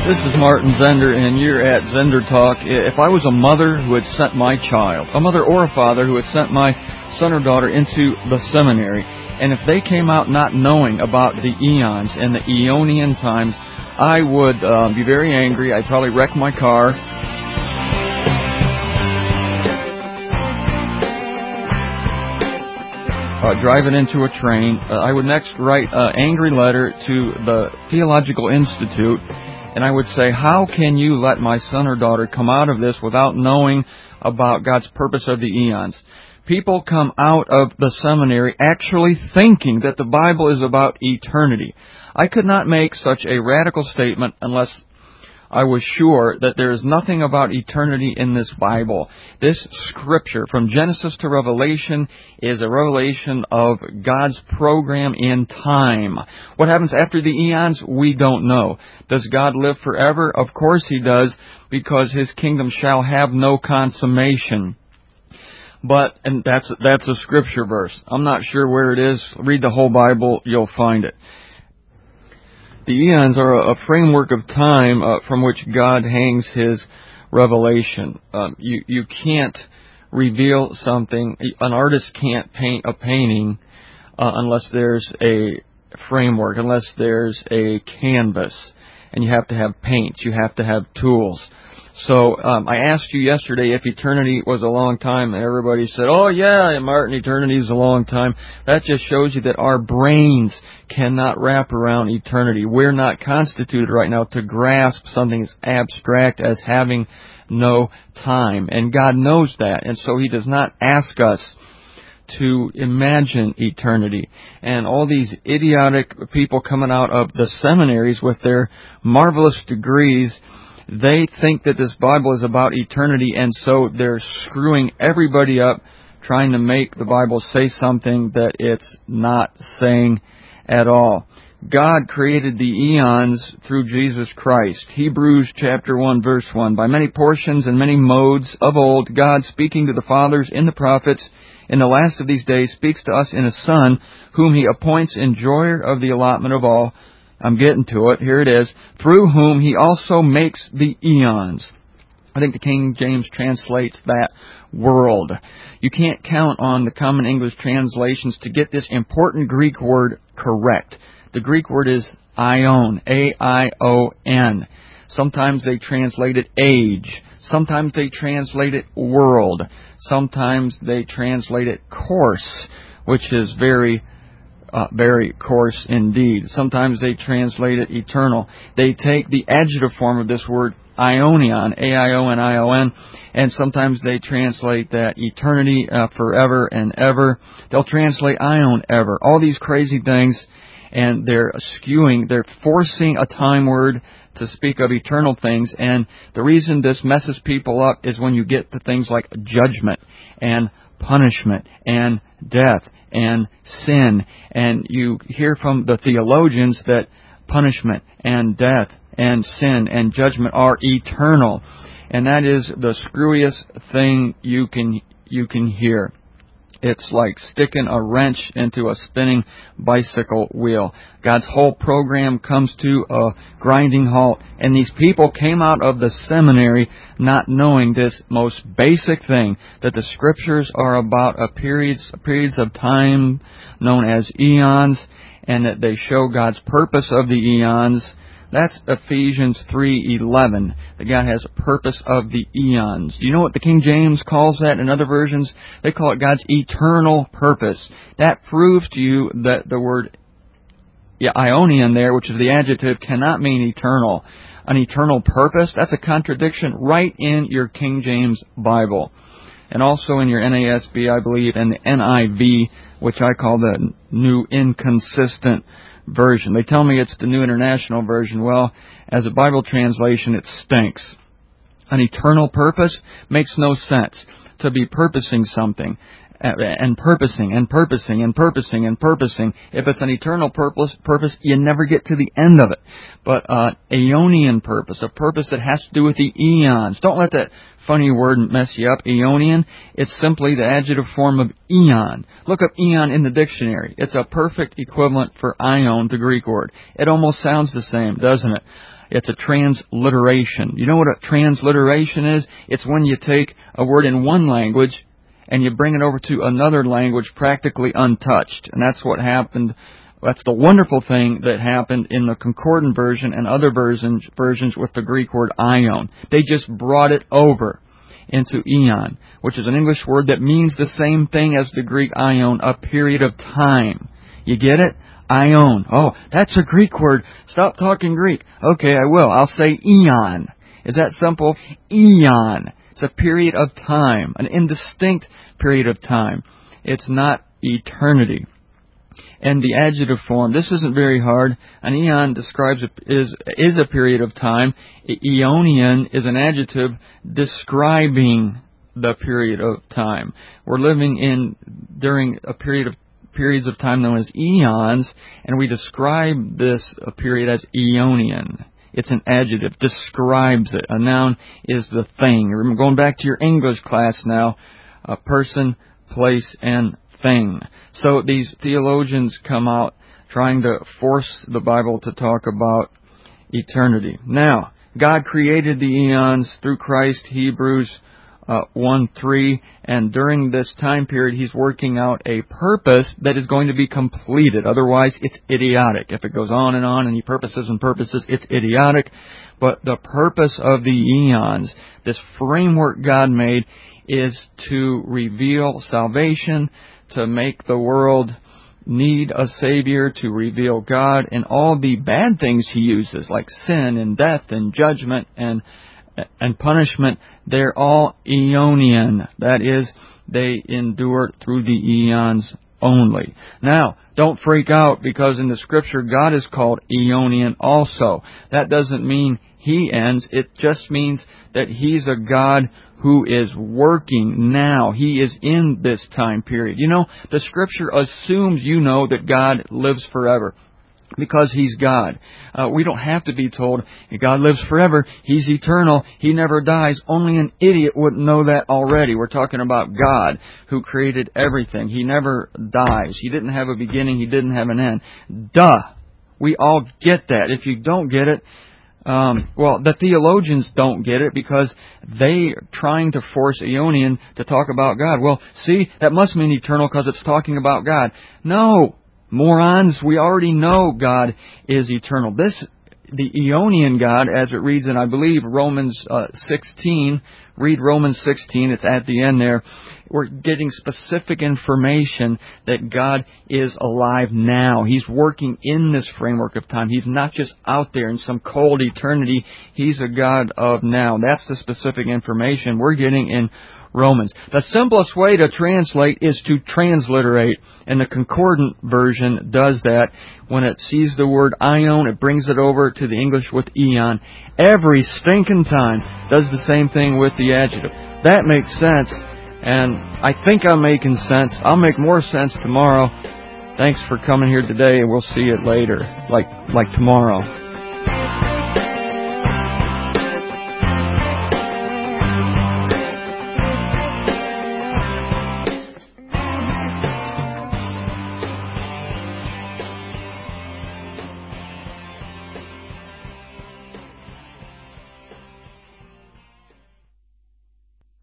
This is Martin Zender, and you're at Zender Talk. If I was a mother who had sent my child, a mother or a father who had sent my son or daughter into the seminary, and if they came out not knowing about the eons and the Aeonian times, I would be very angry. I'd probably wreck my car. Drive it into a train. I would next write an angry letter to the Theological Institute, and I would say, how can you let my son or daughter come out of this without knowing about God's purpose of the eons? People come out of the seminary actually thinking that the Bible is about eternity. I could not make such a radical statement unless I was sure that there is nothing about eternity in this Bible. This scripture, from Genesis to Revelation, is a revelation of God's program in time. What happens after the eons, we don't know. Does God live forever? Of course He does, because His kingdom shall have no consummation. And that's a scripture verse. I'm not sure where it is. Read the whole Bible, you'll find it. The eons are a framework of time from which God hangs His revelation. You can't reveal something. An artist can't paint a painting unless there's a framework, unless there's a canvas. And you have to have paint. You have to have tools. So I asked you yesterday if eternity was a long time, and everybody said, oh yeah, Martin, eternity is a long time. That just shows you that our brains cannot wrap around eternity. We're not constituted right now to grasp something as abstract as having no time. And God knows that, and so He does not ask us to imagine eternity. And all these idiotic people coming out of the seminaries with their marvelous degrees, they think that this Bible is about eternity, and so they're screwing everybody up, trying to make the Bible say something that it's not saying at all. God created the eons through Jesus Christ. Hebrews chapter 1, verse 1. By many portions and many modes of old, God, speaking to the fathers in the prophets, in the last of these days, speaks to us in a Son, whom He appoints enjoyer of the allotment of all. I'm getting to it. Here it is. Through whom He also makes the eons. I think the King James translates that world. You can't count on the Common English translations to get this important Greek word correct. The Greek word is aion, A-I-O-N. Sometimes they translate it age. Sometimes they translate it world. Sometimes they translate it course, which is very coarse indeed. Sometimes they translate it eternal. They take the adjective form of this word, aionion, A-I-O-N-I-O-N, and sometimes they translate that eternity, forever and ever. They'll translate ion, ever. All these crazy things, and they're forcing a time word to speak of eternal things, and the reason this messes people up is when you get to things like judgment and punishment and death and sin, and you hear from the theologians that punishment and death and sin and judgment are eternal, and that is the screwiest thing you can hear. It's like sticking a wrench into a spinning bicycle wheel. God's whole program comes to a grinding halt, and these people came out of the seminary not knowing this most basic thing, that the Scriptures are about periods of time known as eons, and that they show God's purpose of the eons. That's Ephesians 3:11. That God has a purpose of the eons. Do you know what the King James calls that in other versions? They call it God's eternal purpose. That proves to you that the word Ionian there, which is the adjective, cannot mean eternal. An eternal purpose, that's a contradiction right in your King James Bible. And also in your NASB, I believe, and the NIV, which I call the New Inconsistent Version. They tell me it's the New International Version. Well, as a Bible translation, it stinks. An eternal purpose makes no sense. To be purposing something and purposing and purposing and purposing and purposing. If it's an eternal purpose, you never get to the end of it. But Aeonian purpose, a purpose that has to do with the eons. Don't let that funny word mess you up. Aeonian, it's simply the adjective form of eon. Look up eon in the dictionary. It's a perfect equivalent for ion, the Greek word. It almost sounds the same, doesn't it? It's a transliteration. You know what a transliteration is? It's when you take a word in one language and you bring it over to another language practically untouched. And that's what happened. That's the wonderful thing that happened in the Concordant version and other versions with the Greek word aion. They just brought it over into eon, which is an English word that means the same thing as the Greek aion, a period of time. You get it? Aion. Oh, that's a Greek word. Stop talking Greek. Okay, I will. I'll say eon. Is that simple? Eon. It's a period of time, an indistinct period of time. It's not eternity. And the adjective form, this isn't very hard. An eon describes is a period of time. Aeonian is an adjective describing the period of time. We're living during periods of time known as eons, and we describe this period as Aeonian. It's an adjective, describes it. A noun is the thing. Remember, going back to your English class now, a person, place, and thing. So these theologians come out trying to force the Bible to talk about eternity. Now, God created the eons through Christ, Hebrews 1:3, and during this time period, He's working out a purpose that is going to be completed. Otherwise, it's idiotic. If it goes on and He purposes and purposes, it's idiotic. But the purpose of the eons, this framework God made, is to reveal salvation, to make the world need a Savior, to reveal God, and all the bad things He uses, like sin and death and judgment and punishment, they're all Aeonian. That is, they endure through the eons only. Now, don't freak out, because in the Scripture, God is called Aeonian also. That doesn't mean He ends. It just means that He's a God who is working now. He is in this time period. You know, the Scripture assumes you know that God lives forever, because He's God. We don't have to be told God lives forever. He's eternal. He never dies. Only an idiot wouldn't know that already. We're talking about God who created everything. He never dies. He didn't have a beginning. He didn't have an end. Duh. We all get that. If you don't get it, the theologians don't get it, because they're trying to force Aeonian to talk about God. Well, see, that must mean eternal because it's talking about God. No. Morons, we already know God is eternal. The Aeonian God, as it reads in, I believe, Romans 16, read Romans 16, it's at the end there, we're getting specific information that God is alive now. He's working in this framework of time. He's not just out there in some cold eternity. He's a God of now. That's the specific information we're getting in Romans. The simplest way to translate is to transliterate, and the Concordant version does that. When it sees the word aion, it brings it over to the English with eon. Every stinking time does the same thing with the adjective. That makes sense, and I think I'm making sense. I'll make more sense tomorrow. Thanks for coming here today, and we'll see you later, like tomorrow.